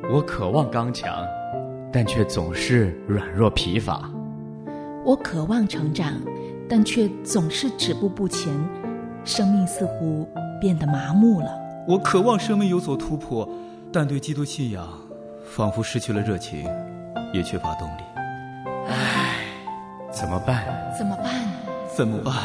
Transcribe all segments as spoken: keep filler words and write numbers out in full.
我渴望刚强，但却总是软弱疲乏。 我渴望成长，但却总是止步不前，生命似乎变得麻木了。 我渴望生命有所突破，但对基督信仰仿佛失去了热情，也缺乏动力。 唉，怎么办？ 怎么办？ 怎么办？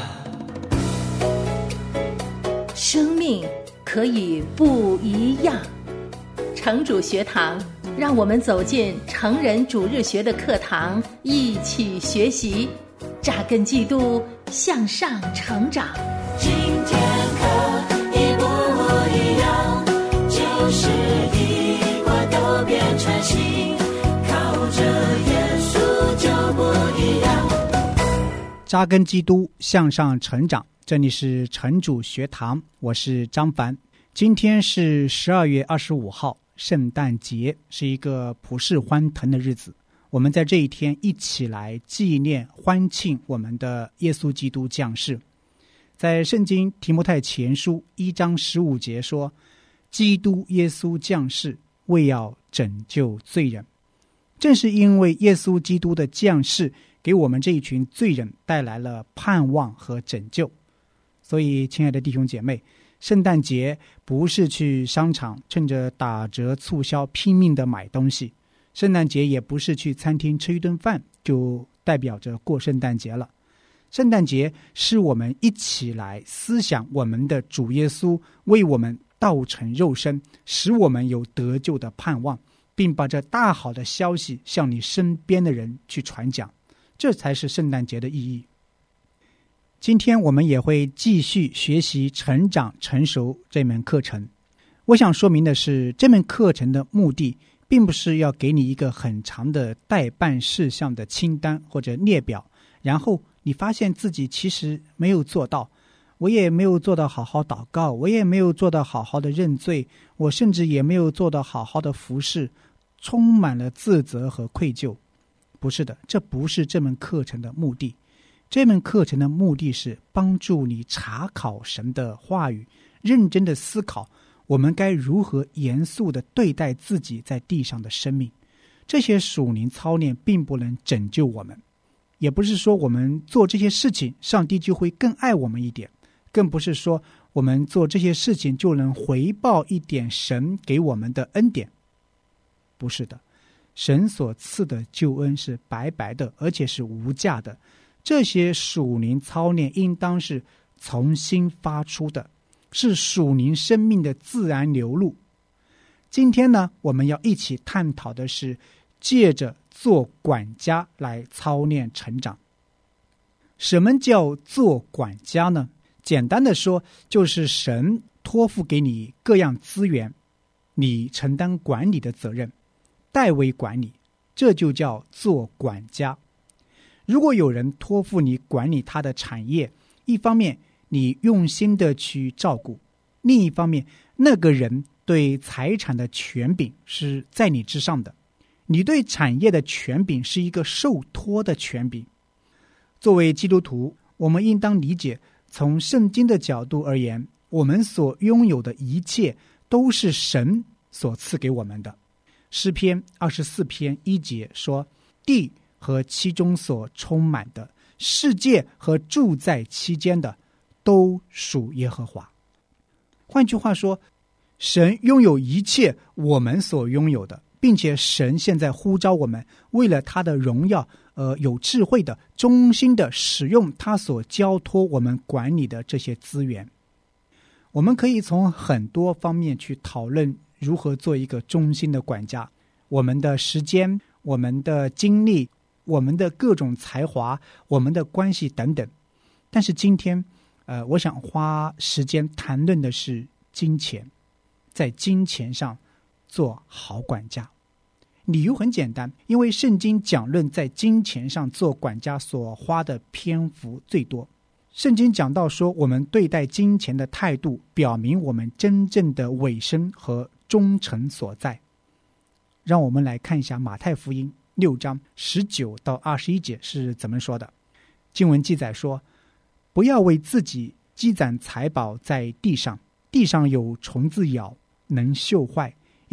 生命可以不一样。城主学堂，让我们走进成人主日学的课堂，一起学习，扎根基督，向上成长。 今天可以不一样，就是一块都变成新，靠着耶稣就不一样。 扎根基督，向上成长。这里是城主学堂，我是张凡。今天是十二月二十五号。圣诞节是一个普世欢腾的日子，我们在这一天一起来纪念欢庆我们的耶稣基督降世。在圣经提摩太前书一章十五节说，基督耶稣降世，为要拯救罪人。正是因为耶稣基督的降世，给我们这一群罪人带来了盼望和拯救。所以亲爱的弟兄姐妹，圣诞节不是去商场趁着打折促销拼命的买东西，圣诞节也不是去餐厅吃一顿饭就代表着过圣诞节了。圣诞节是我们一起来思想我们的主耶稣为我们道成肉身，使我们有得救的盼望，并把这大好的消息向你身边的人去传讲，这才是圣诞节的意义。今天我们也会继续学习成长成熟这门课程。我想说明的是，这门课程的目的并不是要给你一个很长的待办事项的清单或者列表，然后你发现自己其实没有做到，我也没有做到好好祷告，我也没有做到好好的认罪，我甚至也没有做到好好的服侍，充满了自责和愧疚。不是的，这不是这门课程的目的。这门课程的目的是帮助你查考神的话语，认真的思考我们该如何严肃地对待自己在地上的生命。这些属灵操练并不能拯救我们，也不是说我们做这些事情上帝就会更爱我们一点，更不是说我们做这些事情就能回报一点神给我们的恩典。不是的，神所赐的救恩是白白的，而且是无价的。这些属灵操练应当是从心发出的，是属灵生命的自然流露。今天呢，我们要一起探讨的是借着做管家来操练成长。什么叫做管家呢？简单的说，就是神托付给你各样资源，你承担管理的责任，代为管理，这就叫做管家。如果有人托付你管理他的产业，一方面你用心的去照顾，另一方面那个人对财产的权柄是在你之上的，你对产业的权柄是一个受托的权柄。作为基督徒，我们应当理解，从圣经的角度而言，我们所拥有的一切都是神所赐给我们的。诗篇二十四篇一节说，地和其中所充满的，世界和住在其间的，都属耶和华。换句话说，神拥有一切我们所拥有的，并且神现在呼召我们为了他的荣耀，呃，有智慧的、忠心的使用他所交托我们管理的这些资源。我们可以从很多方面去讨论如何做一个忠心的管家，我们的时间、我们的精力、我们的各种才华、我们的关系等等。但是今天呃，我想花时间谈论的是金钱，在金钱上做好管家。理由很简单，因为圣经讲论在金钱上做管家所花的篇幅最多。圣经讲到说，我们对待金钱的态度表明我们真正的委身和忠诚所在。让我们来看一下马太福音六章十九到二十一节是怎么说的。经文记载说，不要为自己积攒财宝在地上，地上有虫子咬，能锈坏；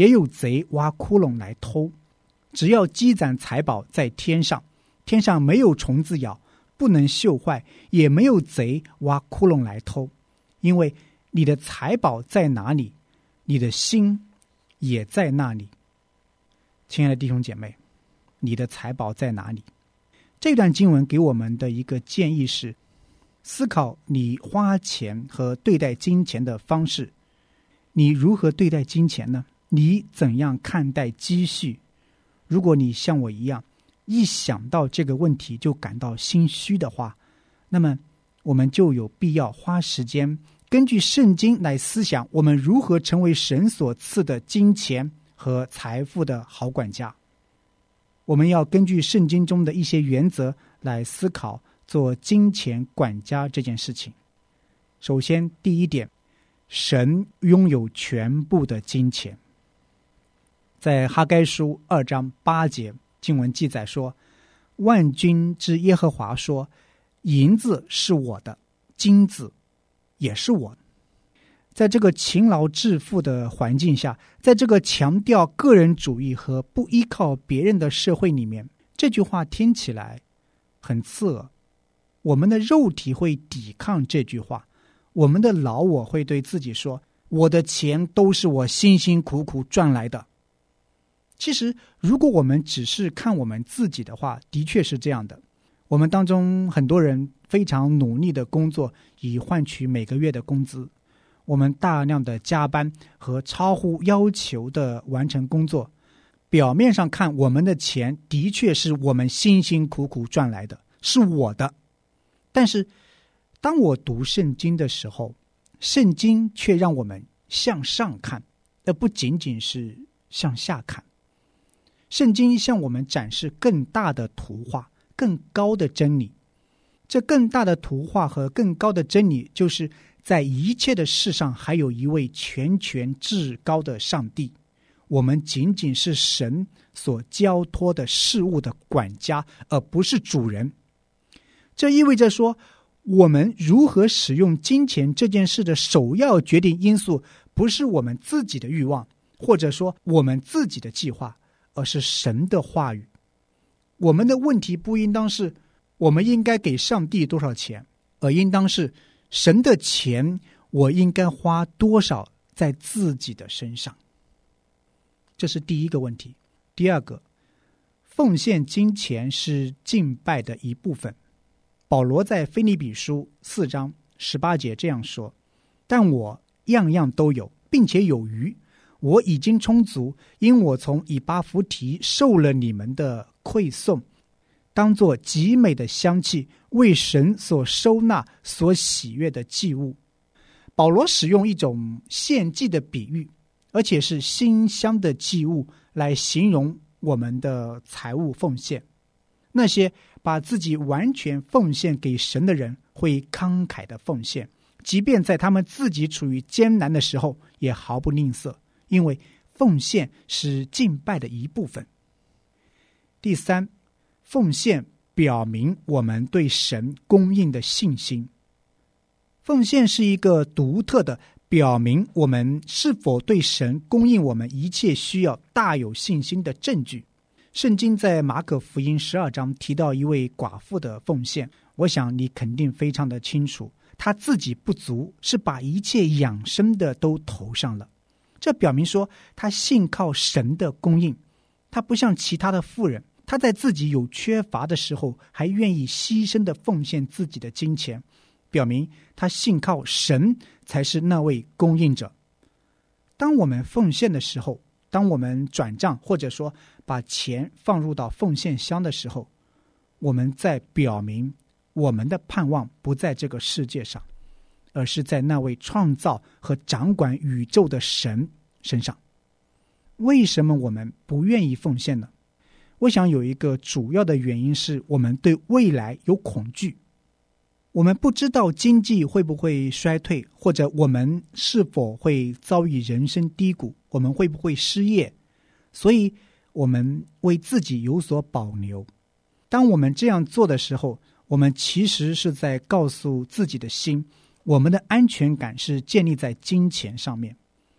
也有贼挖窟窿来偷。只要积攒财宝在天上，天上没有虫子咬，不能锈坏，也没有贼挖窟窿来偷。因为你的财宝在哪里，你的心也在那里。亲爱的弟兄姐妹，你的财宝在哪里？这段经文给我们的一个建议是，思考你花钱和对待金钱的方式。你如何对待金钱呢？你怎样看待积蓄？如果你像我一样，一想到这个问题就感到心虚的话，那么我们就有必要花时间根据圣经来思想，我们如何成为神所赐的金钱和财富的好管家。我们要根据圣经中的一些原则来思考做金钱管家这件事情。首先，第一点，神拥有全部的金钱。在哈该书二章八节经文记载说，万军之耶和华说，银子是我的，金子也是我的。在这个勤劳致富的环境下，在这个强调个人主义和不依靠别人的社会里面，这句话听起来很刺耳。我们的肉体会抵抗这句话，我们的老我会对自己说，我的钱都是我辛辛苦苦赚来的。其实如果我们只是看我们自己的话，的确是这样的。我们当中很多人非常努力的工作，以换取每个月的工资。我们大量的加班和超乎要求的完成工作，表面上看我们的钱的确是我们辛辛苦苦赚来的，是我的。但是当我读圣经的时候，圣经却让我们向上看，而不仅仅是向下看。圣经向我们展示更大的图画，更高的真理。这更大的图画和更高的真理，就是在一切的事上还有一位全权至高的上帝，我们仅仅是神所交托的事物的管家，而不是主人。这意味着说，我们如何使用金钱这件事的首要决定因素，不是我们自己的欲望，或者说我们自己的计划，而是神的话语。我们的问题不应当是我们应该给上帝多少钱，而应当是神的钱我应该花多少在自己的身上。这是第一个问题。第二个，奉献金钱是敬拜的一部分。保罗在腓立比书四章十八节这样说，但我样样都有，并且有余，我已经充足，因我从以巴弗提受了你们的馈送，当作极美的香气，为神所收纳所喜悦的祭物。保罗使用一种献祭的比喻，而且是馨香的祭物，来形容我们的财物奉献。那些把自己完全奉献给神的人，会慷慨的奉献，即便在他们自己处于艰难的时候，也毫不吝啬，因为奉献是敬拜的一部分。第三，奉献表明我们对神供应的信心。奉献是一个独特的表明我们是否对神供应我们一切需要大有信心的证据。圣经在马可福音十二章提到一位寡妇的奉献，我想你肯定非常的清楚，她自己不足，是把一切养生的都投上了。这表明说她信靠神的供应，她不像其他的妇人，她在自己有缺乏的时候还愿意牺牲的奉献自己的金钱，表明她信靠神才是那位供应者。当我们奉献的时候，当我们转账或者说把钱放入到奉献箱的时候，我们在表明我们的盼望不在这个世界上，而是在那位创造和掌管宇宙的神身上。为什么我们不愿意奉献呢？我想有一个主要的原因是我们对未来有恐惧。我们不知道经济会不会衰退，或者我们是否会遭遇人生低谷，我们会不会失业，所以我们为自己有所保留。当我们这样做的时候，我们其实是在告诉自己的心，我们的安全感是建立在金钱上面。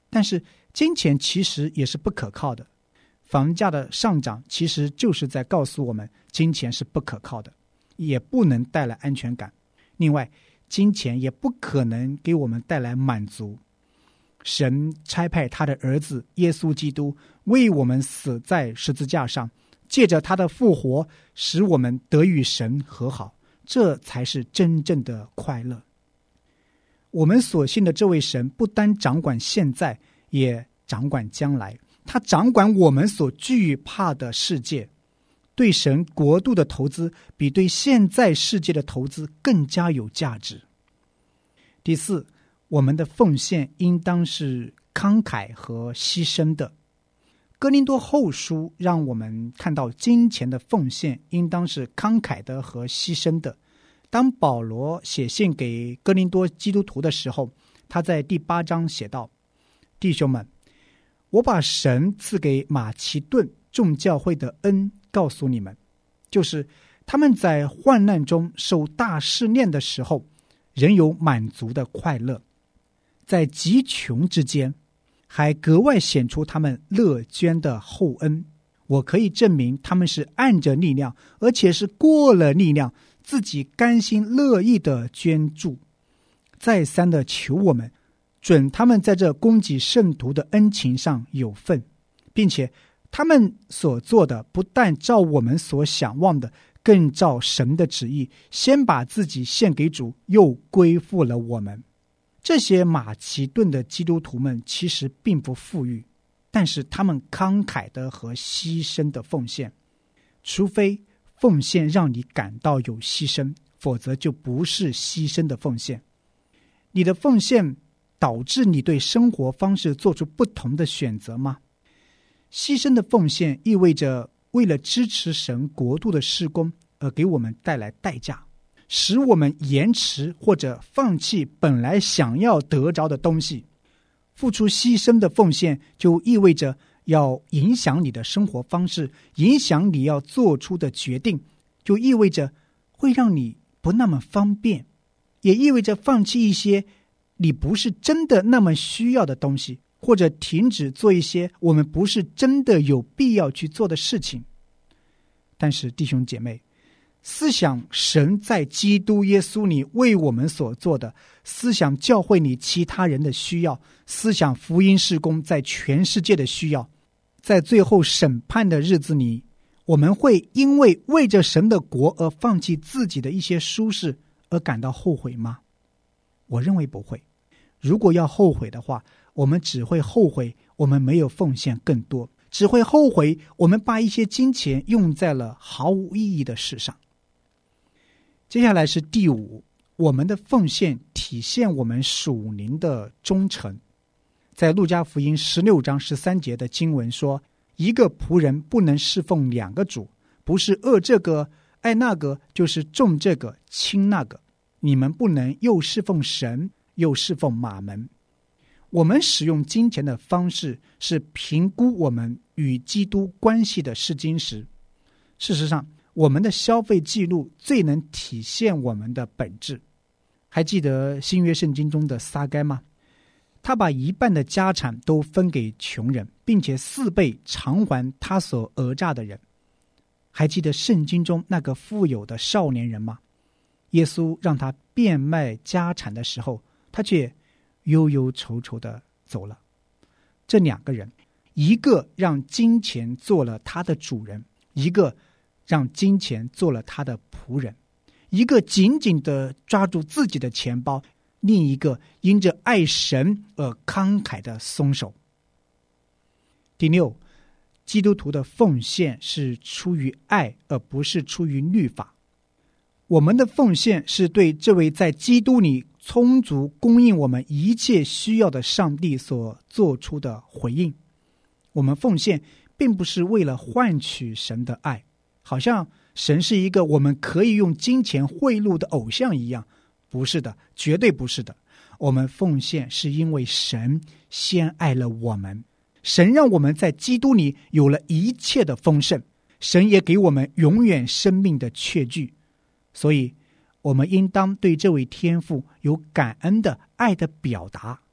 但是金钱其实也是不可靠的，房价的上涨其实就是在告诉我们，金钱是不可靠的，也不能带来安全感。另外，金钱也不可能给我们带来满足。神差派他的儿子耶稣基督为我们死在十字架上，借着他的复活使我们得与神和好，这才是真正的快乐。我们所信的这位神不单掌管现在，也掌管将来，他掌管我们所惧怕的世界。对神国度的投资比对现在世界的投资更加有价值。第四，我们的奉献应当是慷慨和牺牲的。哥林多后书让我们看到金钱的奉献应当是慷慨的和牺牲的。当保罗写信给哥林多基督徒的时候，他在第八章写道：弟兄们，我把神赐给马其顿众教会的恩告诉你们，就是他们在患难中受大试炼的时候，仍有满足的快乐，在极穷之间还格外显出他们乐捐的厚恩。我可以证明他们是按着力量，而且是过了力量，自己甘心乐意的捐助，再三的求我们准他们在这供给圣徒的恩情上有份，并且他们所做的不但照我们所想望的，更照神的旨意，先把自己献给主，又归附了我们。这些马其顿的基督徒们其实并不富裕，但是他们慷慨的和牺牲的奉献，除非奉献让你感到有牺牲，否则就不是牺牲的奉献。你的奉献导致你对生活方式做出不同的选择吗？牺牲的奉献意味着为了支持神国度的事工而给我们带来代价，使我们延迟或者放弃本来想要得着的东西。付出牺牲的奉献就意味着要影响你的生活方式，影响你要做出的决定，就意味着会让你不那么方便，也意味着放弃一些你不是真的那么需要的东西，或者停止做一些我们不是真的有必要去做的事情。但是弟兄姐妹，思想神在基督耶稣里为我们所做的，思想教会里其他人的需要，思想福音事工在全世界的需要，在最后审判的日子里，我们会因为为着神的国而放弃自己的一些舒适而感到后悔吗？我认为不会。如果要后悔的话，我们只会后悔我们没有奉献更多，只会后悔我们把一些金钱用在了毫无意义的事上。接下来是第五，我们的奉献体现我们属灵的忠诚。在路加福音十六章十三节的经文说，一个仆人不能侍奉两个主，不是恶这个爱那个，就是重这个轻那个。你们不能又侍奉神又侍奉马门。我们使用金钱的方式是评估我们与基督关系的试金石。事实上，我们的消费记录最能体现我们的本质。还记得新约圣经中的撒该吗？他把一半的家产都分给穷人，并且四倍偿还他所讹诈的人。还记得圣经中那个富有的少年人吗？耶稣让他变卖家产的时候，他却忧忧愁愁地走了。这两个人，一个让金钱做了他的主人，一个让金钱做了他的仆人，一个紧紧地抓住自己的钱包，另一个因着爱神而慷慨地松手。第六，基督徒的奉献是出于爱，而不是出于律法。我们的奉献是对这位在基督里充足供应我们一切需要的上帝所做出的回应。我们奉献并不是为了换取神的爱，好像神是一个我们可以用金钱贿赂的偶像一样。不是的，绝对不是的。我们奉献是因为神先爱了我们，神让我们在基督里有了一切的丰盛，神也给我们永远生命的确据。所以我们应当对这位天父有感恩的爱的表达。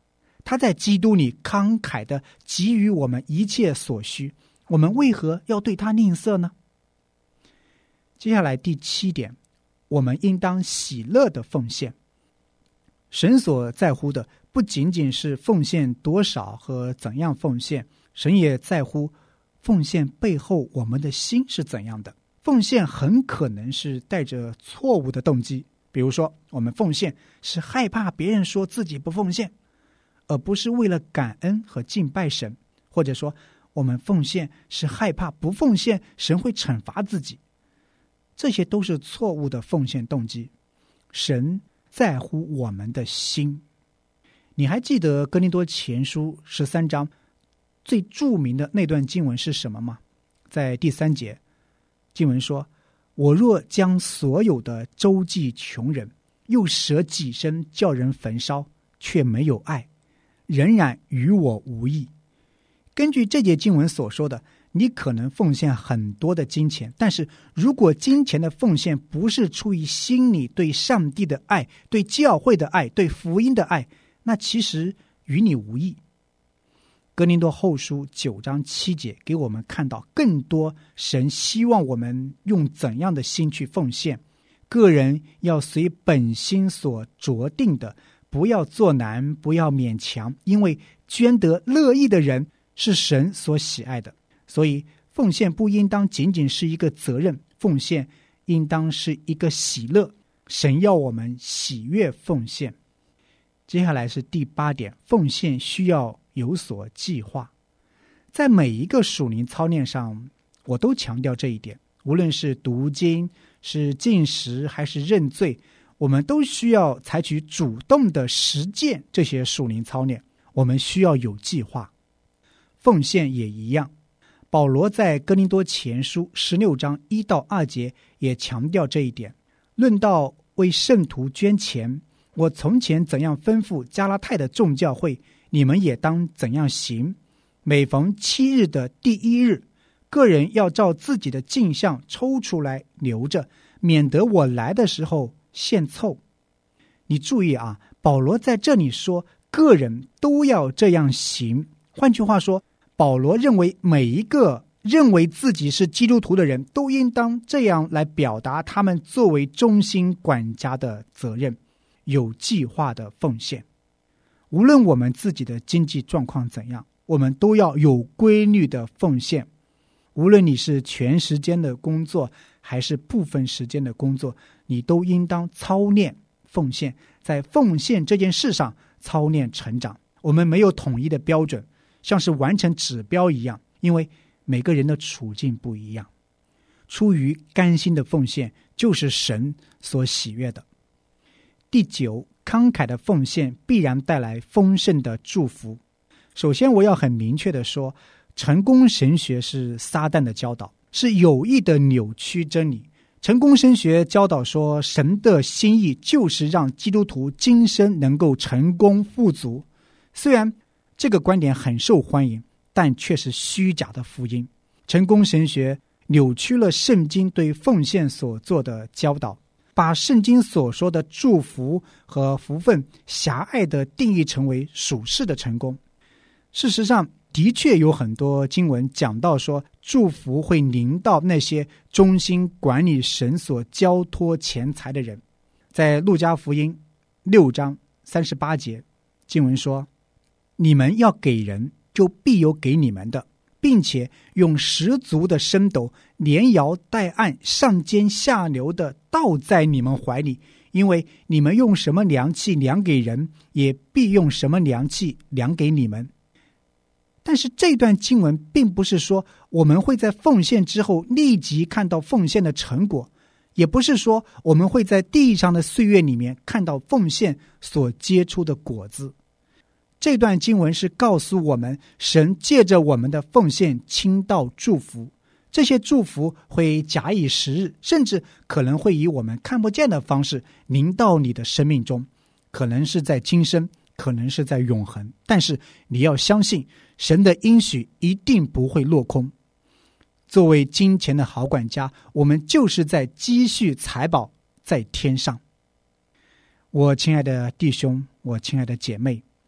他在基督里慷慨地给予我们一切所需，我们为何要对他吝啬呢？接下来第七点，我们应当喜乐的奉献。神所在乎的不仅仅是奉献多少和怎样奉献，神也在乎奉献背后我们的心是怎样的。奉献很可能是带着错误的动机，比如说我们奉献是害怕别人说自己不奉献，而不是为了感恩和敬拜神，或者说我们奉献是害怕不奉献神会惩罚自己，这些都是错误的奉献动机。神在乎我们的心。你还记得哥林多前书十三章最著名的那段经文是什么吗？在第三节，经文说，我若将所有的周济穷人，又舍己身叫人焚烧，却没有爱，仍然与我无益。根据这节经文所说的，你可能奉献很多的金钱，但是如果金钱的奉献不是出于心里对上帝的爱、对教会的爱、对福音的爱，那其实与你无益。哥林多后书九章七节给我们看到更多神希望我们用怎样的心去奉献。个人要随本心所酌定的，不要作难，不要勉强，因为捐得乐意的人是神所喜爱的。所以奉献不应当仅仅是一个责任，奉献应当是一个喜乐，神要我们喜悦奉献。接下来是第八点，奉献需要有所计划。在每一个属灵操练上，我都强调这一点，无论是读经、是禁食还是认罪，我们都需要采取主动的实践这些属灵操练，我们需要有计划。奉献也一样，保罗在哥林多前书十六章一到二节也强调这一点。论到为圣徒捐钱，我从前怎样吩咐加拉太的众教会，你们也当怎样行。每逢七日的第一日，个人要照自己的进项抽出来留着，免得我来的时候献凑。你注意啊，保罗在这里说个人都要这样行。换句话说，保罗认为每一个认为自己是基督徒的人都应当这样来表达他们作为中心管家的责任，有计划的奉献。无论我们自己的经济状况怎样，我们都要有规律的奉献。无论你是全时间的工作还是部分时间的工作，你都应当操练奉献，在奉献这件事上操练成长。我们没有统一的标准，像是完成指标一样，因为每个人的处境不一样。出于甘心的奉献就是神所喜悦的。第九，慷慨的奉献必然带来丰盛的祝福。首先我要很明确的说，成功神学是撒旦的教导，是有意的扭曲真理。成功神学教导说，神的心意就是让基督徒今生能够成功富足。虽然这个观点很受欢迎，但却是虚假的福音。成功神学扭曲了圣经对奉献所做的教导，把圣经所说的祝福和福分狭隘地定义成为属世的成功。事实上，的确有很多经文讲到说，祝福会临到那些忠心管理神所交托钱财的人。在路加福音六章三十八节，经文说，你们要给人，就必有给你们的，并且用十足的升斗，连摇带按，上尖下流的倒在你们怀里，因为你们用什么量器量给人，也必用什么量器量给你们。但是这段经文并不是说我们会在奉献之后立即看到奉献的成果，也不是说我们会在地上的岁月里面看到奉献所结出的果子。这段经文是告诉我们，神借着我们的奉献倾倒祝福，这些祝福会假以时日，甚至可能会以我们看不见的方式临到你的生命中，可能是在今生，可能是在永恒。但是你要相信，神的应许一定不会落空。作为金钱的好管家，我们就是在积蓄财宝在天上。我亲爱的弟兄，我亲爱的姐妹，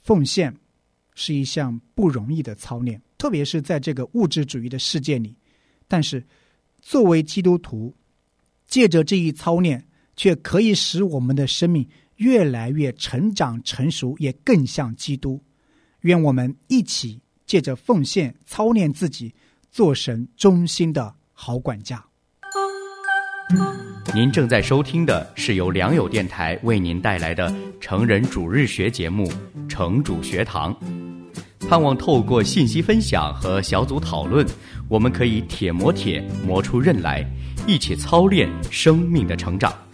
奉献是一项不容易的操练，特别是在这个物质主义的世界里。但是作为基督徒，借着这一操练，却可以使我们的生命越来越成长成熟，也更像基督。愿我们一起借着奉献操练自己，做神忠心的好管家。 您正在收听的是由良友电台为您带来的成人主日学节目《成主学堂》，盼望透过信息分享和小组讨论，我们可以铁磨铁磨出刃来，一起操练生命的成长。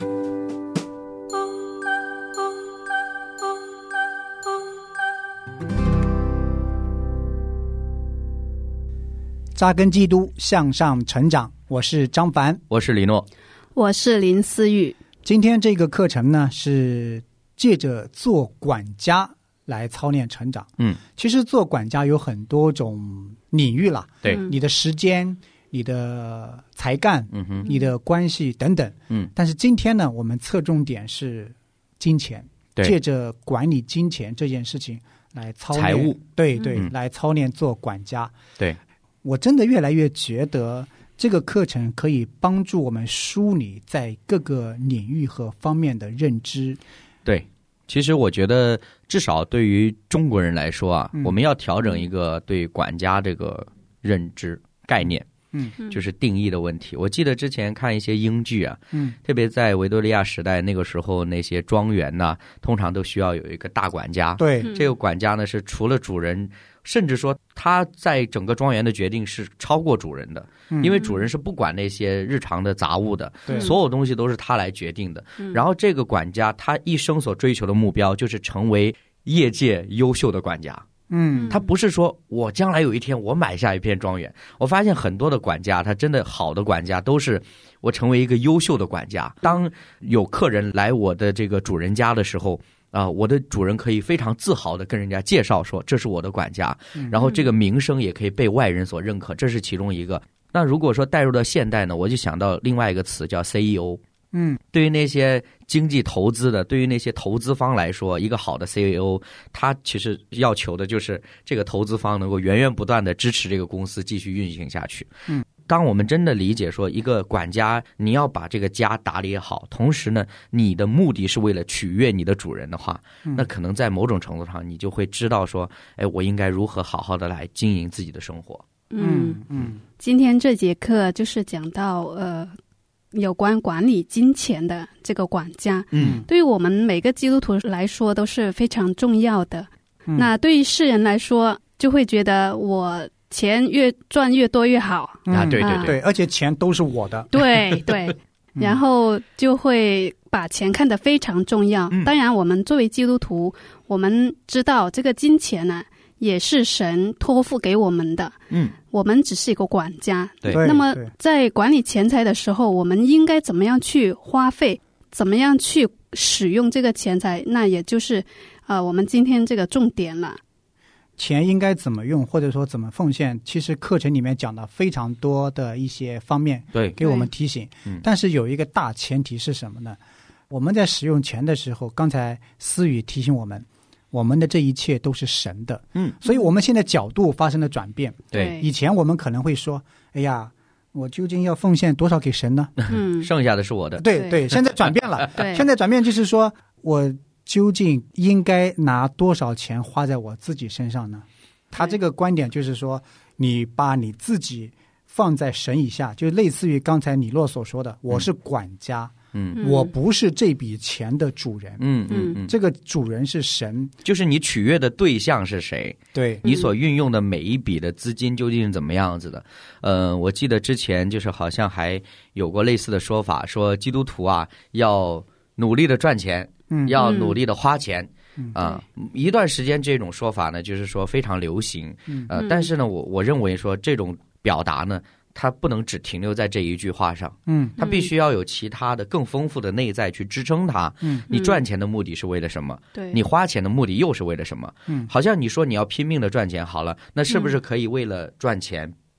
扎根基督，向上成长。我是张凡， 我是李诺， 我是林思雨。 今天这个课程呢，是借着做管家来操练成长。 嗯， 其实做管家有很多种领域啦， 对， 你的时间、你的才干、 嗯哼， 你的关系等等。 嗯， 但是今天呢，我们侧重点是金钱， 对， 借着管理金钱这件事情来操练财务， 对对、 嗯， 来操练做管家。 对， 我真的越来越觉得这个课程可以帮助我们梳理在各个领域和方面的认知。 对，其实我觉得至少对于中国人来说啊、嗯、我们要调整一个对管家这个认知概念， 嗯， 就是定义的问题。我记得之前看一些英剧啊， 嗯， 特别在维多利亚时代那个时候，那些庄园呢、啊，通常都需要有一个大管家。 对， 这个管家呢是除了主人，甚至说他在整个庄园的决定是超过主人的， 嗯、 因为主人是不管那些日常的杂物的， 对， 所有东西都是他来决定的。 嗯、 然后这个管家他一生所追求的目标就是成为业界优秀的管家。 嗯， 他不是说我将来有一天我买下一片庄园。我发现很多的管家，他真的好的管家都是我成为一个优秀的管家。当有客人来我的这个主人家的时候啊、呃，我的主人可以非常自豪的跟人家介绍说这是我的管家，然后这个名声也可以被外人所认可，这是其中一个。那如果说带入到现代呢，我就想到另外一个词叫 C E O。 嗯， 对于那些经济投资的，对于那些投资方来说，一个好的 C E O， 他其实要求的就是这个投资方能够源源不断的支持这个公司继续运行下去。 嗯， 当我们真的理解说一个管家你要把这个家打理好，同时呢你的目的是为了取悦你的主人的话、嗯、那可能在某种程度上你就会知道说，哎，我应该如何好好的来经营自己的生活。 嗯嗯， 今天这节课就是讲到呃有关管理金钱的这个管家， 嗯， 对于我们每个基督徒来说都是非常重要的。嗯、那对于世人来说，就会觉得我钱越赚越多越好、 嗯、 啊，对对 对, 对，而且钱都是我的， 对对，然后就会把钱看得非常重要。 嗯、 当然，我们作为基督徒，我们知道这个金钱呢、啊。也是神托付给我们的， 嗯， 我们只是一个管家。 对， 那么在管理钱财的时候，我们应该怎么样去花费，怎么样去使用这个钱财，那也就是呃我们今天这个重点了。 钱应该怎么用，或者说怎么奉献，其实课程里面讲了非常多的一些方面， 对， 给我们提醒。 嗯， 但是有一个大前提是什么呢？我们在使用钱的时候，刚才思雨提醒我们，我们的这一切都是神的， 嗯， 所以我们现在角度发生了转变。 对， 以前我们可能会说，哎呀，我究竟要奉献多少给神呢？ 嗯， 剩下的是我的。 对对，现在转变了， 对， 现在转变就是说我究竟应该拿多少钱花在我自己身上呢？他这个观点就是说，你把你自己放在神以下，就类似于刚才李洛所说的，我是管家。 嗯， 我不是这笔钱的主人， 嗯嗯嗯， 这个主人是神， 就是你取悦的对象是谁？ 对， 你所运用的每一笔的资金究竟是怎么样子的？呃，我记得之前就是好像还有过类似的说法，说基督徒啊要努力的赚钱， 嗯， 要努力的花钱。 嗯啊、呃，一段时间这种说法呢，就是说非常流行， 嗯呃，但是呢，我我认为说这种表达呢，它不能只停留在这一句话上， 嗯， 它必须要有其他的更丰富的内在去支撑它。 嗯， 你赚钱的目的是为了什么？ 对， 你花钱的目的又是为了什么？ 嗯， 好像你说你要拼命的赚钱，好了，那是不是可以为了赚钱？不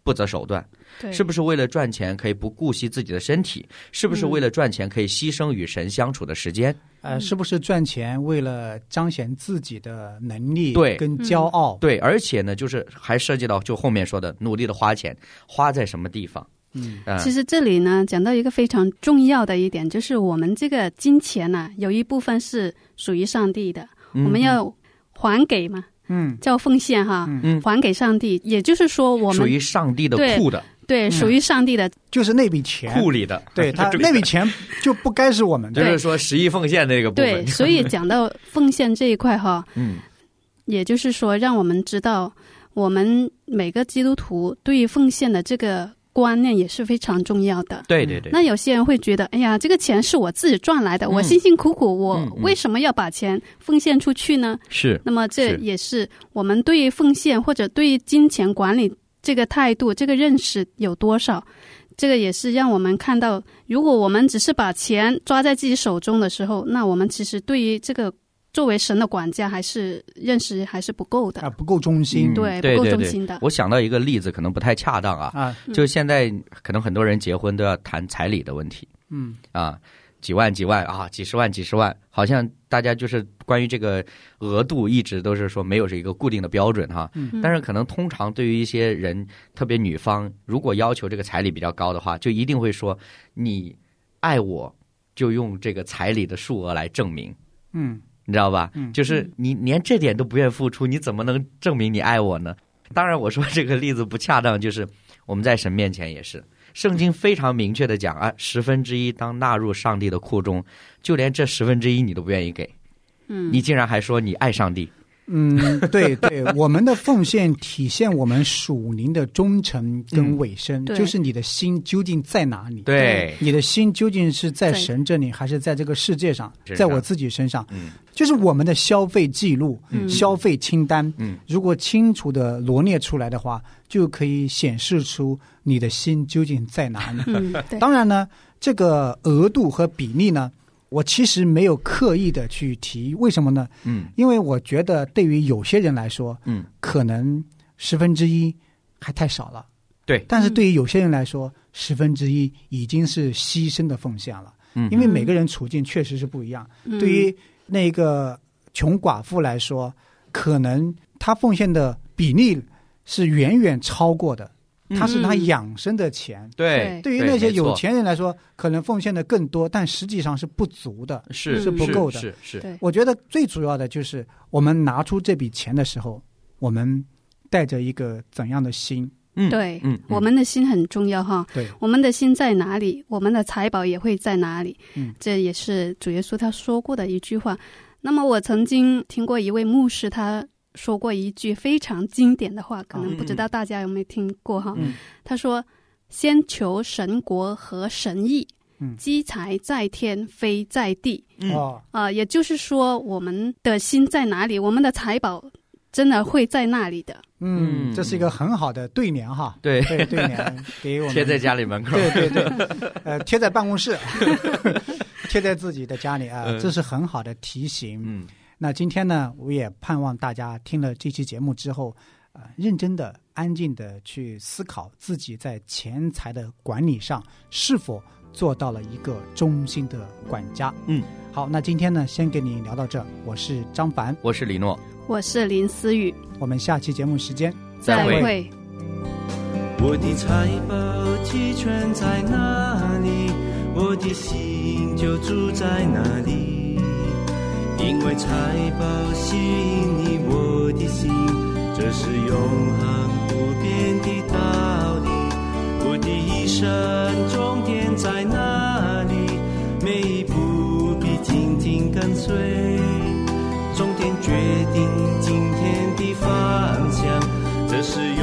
不择手段？ 对， 是不是为了赚钱可以不顾惜自己的身体？是不是为了赚钱可以牺牲与神相处的时间？ 呃，是不是赚钱为了彰显自己的能力对跟骄傲？ 对，而且呢，就是还涉及到就后面说的努力的花钱，花在什么地方？ 嗯， 呃、 其实这里呢讲到一个非常重要的一点，就是我们这个金钱呢、啊，有一部分是属于上帝的， 嗯、 我们要还给嘛。嗯，叫奉献哈，嗯，还给上帝，也就是说我们属于上帝的库的， 对，对属于上帝的， 嗯，就是那笔钱库里的， 对他那笔钱就不该是我们的， 就是说十亿奉献那个部分。 对，所以讲到奉献这一块哈，嗯，也就是说让我们知道，我们每个基督徒对于奉献的这个观念也是非常重要的。 对对对。 那有些人会觉得，哎呀，这个钱是我自己赚来的，嗯、我辛辛苦苦，我为什么要把钱奉献出去呢？ 是、嗯。 那么这也是我们对于奉献或者对于金钱管理这个态度、这个认识有多少？这个也是让我们看到，如果我们只是把钱抓在自己手中的时候，那我们其实对于这个作为神的管家还是认识还是不够的啊，不够忠心， 嗯、对，不够忠心的。 对对对，我想到一个例子，可能不太恰当啊，啊就现在可能很多人结婚都要谈彩礼的问题，嗯啊，几万几万啊，几十万几十万，好像大家就是关于这个额度一直都是说没有这一个固定的标准哈，嗯、但是可能通常对于一些人，特别女方，如果要求这个彩礼比较高的话，就一定会说你爱我，就用这个彩礼的数额来证明，嗯。你知道吧？嗯，就是你连这点都不愿付出，你怎么能证明你爱我呢？当然，我说这个例子不恰当，就是我们在神面前也是，圣经非常明确的讲啊，十分之一当纳入上帝的库中，就连这十分之一你都不愿意给，嗯，你竟然还说你爱上帝。 嗯，对对，我们的奉献体现我们属灵的忠诚跟委身，嗯、就是你的心究竟在哪里？ 对， 你的心究竟是在神这里，还是在这个世界上，在我自己身上？嗯，就是我们的消费记录、嗯、消费清单，嗯，如果清楚的罗列出来的话，就可以显示出你的心究竟在哪里。嗯，当然呢，这个额度和比例呢，我其实没有刻意的去提，为什么呢？嗯，因为我觉得对于有些人来说，嗯，可能十分之一还太少了， 对。 但是对于有些人来说，十分之一已经是牺牲的奉献了，嗯，因为每个人处境确实是不一样。嗯，对于那个穷寡妇来说，可能他奉献的比例是远远超过的。他是他养生的钱， 嗯、对， 对于那些有钱人来说，可能奉献的更多，但实际上是不足的， 是是不够的。 是是，是。 我觉得最主要的就是我们拿出这笔钱的时候，我们带着一个怎样的心？ 嗯，对，嗯，我们的心很重要哈。 对， 我们的心在哪里，我们的财宝也会在哪里。嗯，这也是主耶稣他说过的一句话。那么我曾经听过一位牧师他说过一句非常经典的话，可能不知道大家有没有听过哈、嗯、他说先求神国和神义，嗯，积财在天非在地。嗯啊、呃，也就是说我们的心在哪里，我们的财宝真的会在那里的。 嗯，这是一个很好的对联哈。 对对对联给我们贴在家里门口。 对对对，呃，贴在办公室，贴在自己的家里啊、呃，这是很好的提醒。嗯。那今天呢，我也盼望大家听了这期节目之后，呃，认真的、安静的去思考自己在钱财的管理上是否做到了一个忠心的管家。嗯，好，那今天呢，先跟你聊到这。我是张凡， 我是李诺， 我是林思雨。 我们下期节目时间再会。 再会。 我的财宝积存在哪里，我的心就住在哪里。因为财宝吸引你我的心，这是永恒不变的道理。我的一生终点在哪里，每一步必紧紧跟随，终点决定今天的方向，这是